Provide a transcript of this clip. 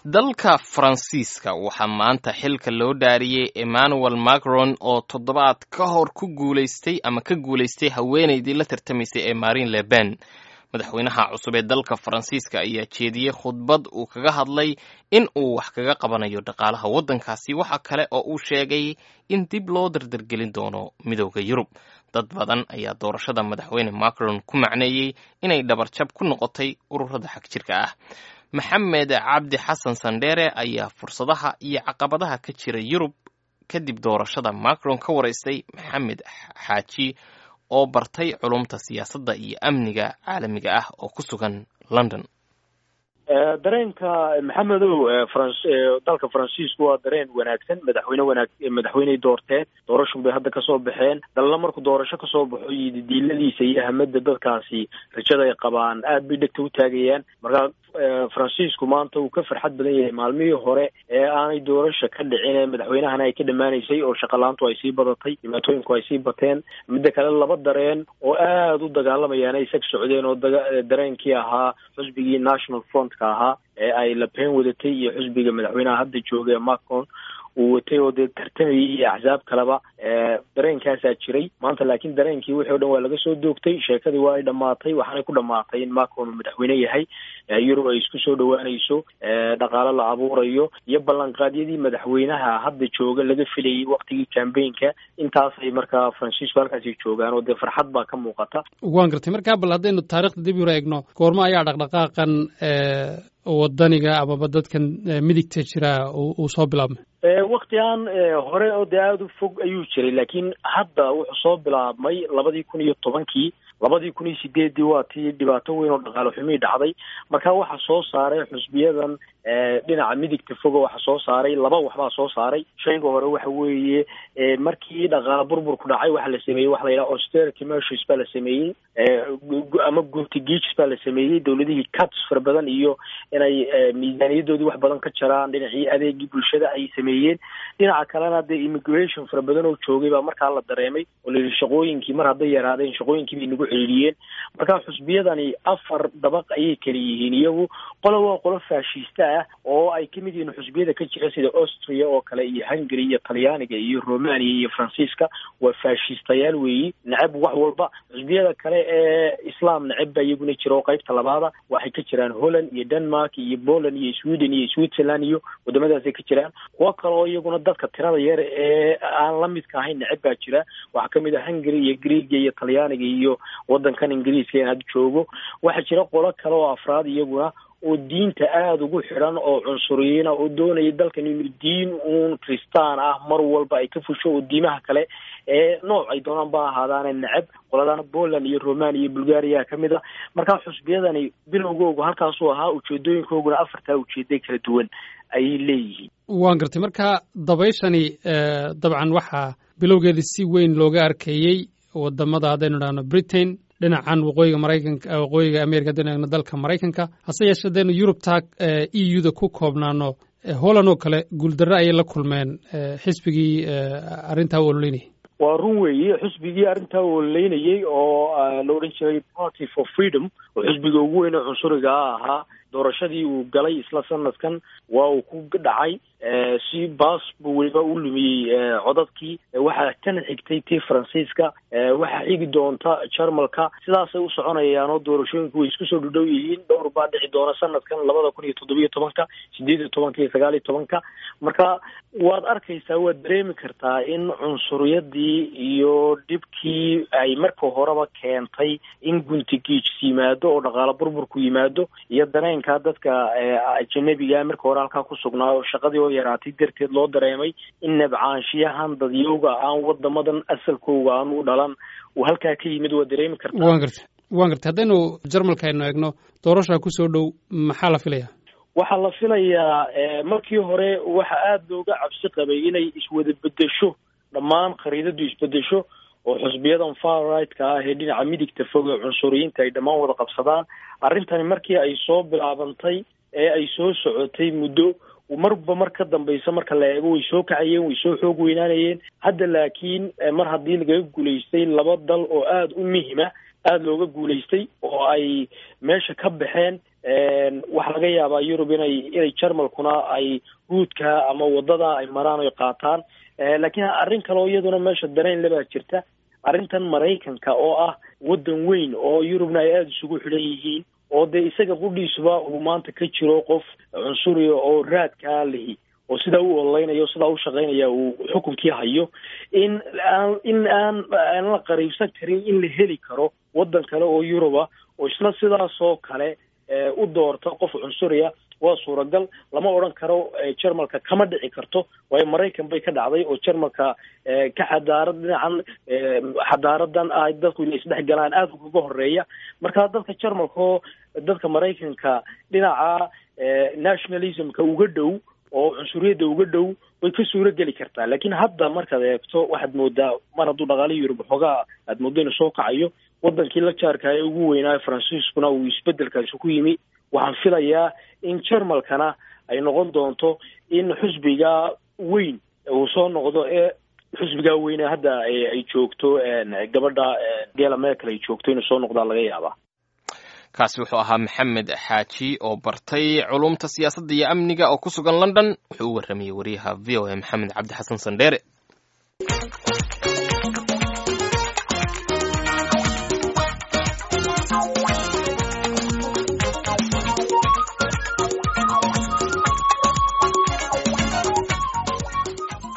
dalka Faransiiska waxaa maanta xilka loo dhaariyay Emmanuel Macron oo toddobaad ka hor ku guuleystay haweeneydii la tartamaysay ee Marine Le Pen. Madaxweynaha cusub ee dalka Faransiiska ayaa jeediyay khudbad uu kaga hadlay in uu wax kaga qabanayo dhaqaalaha waddankaasi. Waxa kale oo uu sheegay in dib loo dardargelin doono midowda Yurub. Dad badan ayaa doorashada madaxweyne Macron ku macneeyay inay dhabarjab ku noqotay ururada xagjirka ah. Maxamed Cabdi Xasan Sandere ayaa fursadaha iyo caqabadaha ka jira Yurub kadib doorashada Macron ka wareystay Maxamed Xaaji oo bartay culumta siyaasadda iyo amniga caalamiga ah oo ku sugan London. dareenka maxamedow dalka Faransiisku waa dareen wanaagsan, madaxweyne doorteen doorasho bay hadda ka soo baxeen. dalna markuu doorasho ka soo baxo diiladiisa iyo ahmada dadkaasi rajada ay qabaan aad bay dhagta u taagayaan. marka Faransiisku maanta uu ka farxad badan yahay maalmihii hore ee aanay doorasho ka dhicin, madaxweynahana ay ka dhamaanaysay oo shaqalaantu ay sii badatay, dhibaatooyinku ay sii bateen. midda kale laba dareen oo aad u dagaalamayaan ay sag socdeen oo dareenkii ahaa xisbigii National Front ahaa ee ay Le Pen wadatay iyo xisbiga madaxweynaha hadda jooga Macron uu watay oo tartamayay iyo axsaab kaleba. dareenkaasaa jiray maanta, laakiin dareenkii wixii oo dhan waa laga soo doogtay. sheekadii waa ay dhamaatay, waxaanay ku dhamaatay in Macron uu madaxweyne yahay, Yurub ay isku soo dhawaanayso, dhaqaale la abuurayo iyo ballanqaadyadii madaxweynaha hadda jooga laga filayay waqtigii campaignka. intaasay markaa Faransiisku halkaasi joogaan oo dee farxad baa ka muuqata. waan gartay. markaa bal haddaynu taariikhda dib u eegno, goorma ayaa dhaqdhaqaaqan wadaniga amaba dadkan midigta jira uu soo bilaabmay? waqtigan hore oo dee aada u fog ayuu jiray, laakiin hadda wuxuu soo bilaabmay 2010. 2008 waa tii dhibaato weyn oo dhaqaale xumi dhacday. marka waxa soo saaray xusbiyadan dhinaca midigta foga waxa soo saaray laba waxbaa soo saaray. shayga hore waxa weeye markii dhaqaale burburku dhacay waxa la sameeyay waxa la yiraahdo austerity measures baa la sameeyay, ama guntigiis baa la sameeyay. dawladihii cuts fara badan iyo inay miisaaniyadoodii wax badan ka jaraan, dhinacii adeegii bulshada ay sameeyeen. dhinaca kalena dee immigration fara badan oo joogay baa markaa la dareemay oo la yidhi shaqooyinkii mar hadday yaraadeen shaqooyinkii bay nagu celiyeen. marka xusbiyadani afar dabaq ayay kala yihiin iyagu. qolo waa qolo faashista ah oo ay ka mid yihiin xusbiyada ka jira sida Austria oo kale iyo Hungary iyo Talyaaniga iyo Romania iyo Faransiiska. waa faashistayaal weeyi, necab wax walba. xusbiyada kale ee Islaam necab baa iyaguna jira oo qaybta labaada waxay ka jiraan Holland iyo Denmark iyo Poland iyo Sweden iyo Switzerland iyo wadamadaas ay ka jiraan. kuwa kale oo iyaguna dadka tirada yar ee aan la midka ahayn necab baa jira. waxaa ka mid ah Hungary iyo Greek iyo Talyaaniga iyo wadankan Ingiriiska ee had joogo. waxaa jira qolo kale oo afraad iyaguna oo diinta aada ugu xiran oo cunsuriyiin oo doonaya dalkan inuu diin kristaan ah mar walba ay ka fusho oo diimaha kale ee nooc ay doonaan ba ahaadaan necab. qoladana Poland iyo Romania iyo Bulgaria ka mid ah. marka xusbiyadani bilowgoodu halkaas uu ahaa, ujeedooyinkooduna afartaa ujeeday kala duwan ayay leeyihiin. waan gartay. marka dabayshani dabcan waxaa bilowgeedii si weyn looga arkayey wadamada haddaynu idhaahno Britain, dhinacan waqooyiga Maraykanka, waqooyiga Ameerika haddaynu eegno dalka Maraykanka. hase yeeshee haddaynu Yurubta EU-da ku koobnaano, Holland oo kale guuldarro ayay la kulmeen xisbigii arrintaa u ololeynayay. waa run weeye, xisbigii arrintaa u ololeynayay oo la odhan jiray Party for Freedom oo xisbiga ugu weyn ee cunsuriga ahaa. doorashadii uu galay isla sanadkan waa uu ku dhacay si baas buu weliba u lumiyey codadkii. waxaa tan xigtay tii Faransiiska, waxaa xigi doonta Jarmalka. sidaasay u soconayaan oo doorashooyinku way isku soo dhudhow yihiin. dhowr baa dhici doona sanadkan 2017, 18 iyo 19. marka waad arkaysaa, waad dareemi kartaa in cunsuriyadii iyo dhibkii ay marka horeba keentay in guntigiis yimaado oo dhaqaale burburku yimaado, iyo dareenka dadka ajnabiga marka hore halkaa ku sugnaa oo shaqadii oo yaraatay darteed loo dareemay in nabcaanshiyahan dadyowga aan wadamadan asalkooga aan u dhalan uu halkaa ka yimid. waa dareemi kartaa. waan gartay. haddaynu Jarmalka aynu eegno, doorashaa kusoo dhow, maxaa la filayaa? waxaa la filayaa markii hore waxa aada looga cabsi qabay inay iswada bedesho, dhammaan khariidadu isbedesho oo xusbiyadan far right-ka ah ee dhinaca midigta fog ee cunsuriyiinta ay dhammaan wada qabsadaan. arrintani markii ay soo bilaabantay ee ay soo socotay muddo, marba mar ka dambaysa marka la eego way soo kacayeen, way soo xoog weynaanayeen. hadda laakiin mar haddii lagaga guulaystay laba dal oo aada u muhiima aada looga guulaystay oo ay meesha ka baxeen waxaa laga yaabaa Yurub inay Jarmalkuna ay ruudka ama wadada ay maraan ay qaataan laakiin arrin kale oo iyaduna meesha dareen laba jirta arrintan Mareykanka oo ah wadan weyn oo Yurubna ay aada isugu xidhan yihiin oo de isaga qudhiisuba uu maanta ka jiro qof cunsuri oo raadka lihi oo sida uu oleynayo sida uu shaqeynaya uu xukunkii hayo in aan la qariibsan karin in la heli karo wadan kale oo Yuruba oo isla sidaas oo kale u doorto qof cunsuriya waa suuragal lama oran karo Jarmalka kama dhici karto way Mareykan bay ka dhacday oo Jarmalka ka xadaaradan ay dadku inay isdhex galaan aad uga horeeya marka dadka Jarmalka oo dadka Mareykanka dhinaca nationalismka uga dhow oo cunsuriyada uga dhow way ka suura geli kartaa laakiin hadda markaad eegto waxaad moodaa mar hadduu dhaqaalaha Yurub xogaa aad moodo inuu soo kacayo wadankii la jaarka ee ugu weynaa Faransiiskuna uu isbedelkaasi ku yimi waxaan filayaa in Jarmalkana ay noqon doonto in xisbiga weyn uu soo noqdo ee xisbiga weyn hadda ay joogto gabadha Angela Merkel ay joogto inuu soo noqdo laga yaabaa kaasi wuxuu ahaa Maxamed Xaaji oo bartay culumta siyaasadda iyo amniga oo ku sugan London wuxuu u warramay wariyaha VOA Maxamed Cabdi Xasan Sandheere